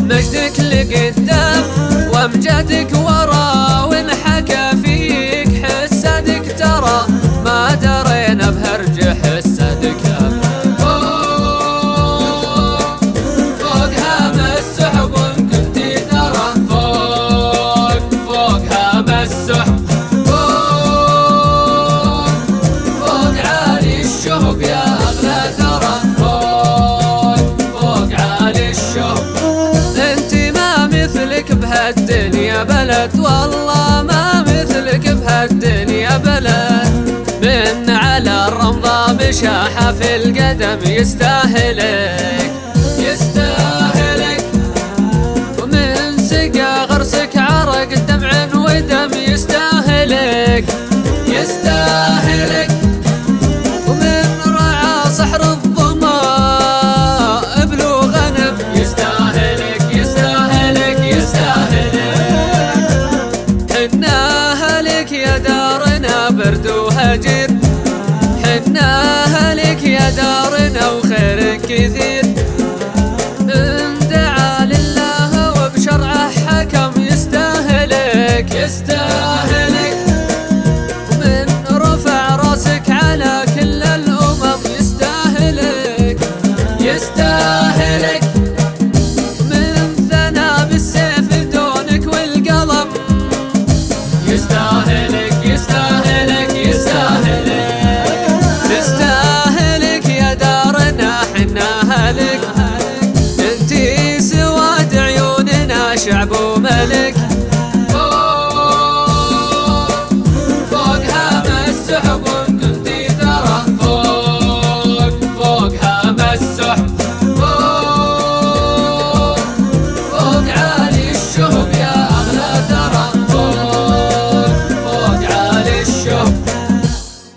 مجدك لقدام وامجادك ورا، وانحكى فيك حسادك ترى ما درينا بهرج حسادك. فوق هام السحب كنتي ثرى، فوق هام السحب، فوق عالي الشهب يا أغلى ثرى، فوق عالي الشهب. انتي ما مثلك بهالدنيا بلد، والله ما مثلك بهالدنيا بلد. من على الرمضة بشاحة في القدم يستاهلك، يستاهلك. ومن سقى غرسك عرق دمع ودم يستاهلك، يستاهلك. ومن رعى سحر الظما ابلو غنم يستاهلك، يستاهلك، يستاهلك. حناها لك يا دارنا برد وهجر، حناها لك يا دارنا وخيرك كثير. من دعا لله وبشرعه حكم يستاهلك، يستاهلك. ومن رفع راسك على كل الأمم يستاهلك، يستاهلك.